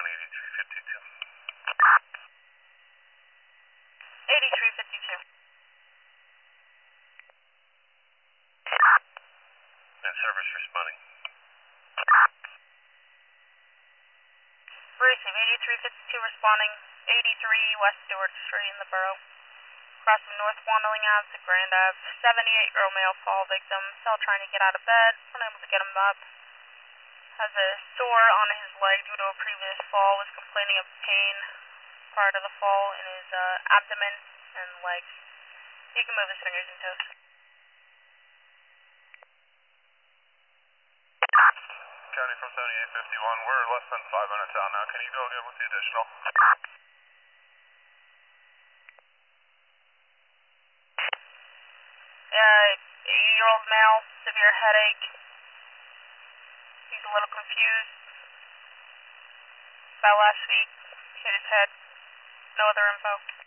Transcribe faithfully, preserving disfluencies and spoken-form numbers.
on eighty-three fifty-two. eighty-three fifty-two. And service responding. Receive eighty-three fifty-two responding, eighty-three West Stewart Street in the borough. Across from North Wandling Ave to Grand Ave, seventy-eight-year-old male fall victim, still trying to get out of bed, unable to get him up. Has a sore on his leg due to a previous fall, was complaining of pain prior to the fall in his uh, abdomen and legs. He can move his fingers and toes. County from seventy-eight fifty-one, we're less than five minutes out now. Can you go again with the additional? Uh, eighty-year-old male, severe headache. He's a little confused. About last week, hit his head. No other info.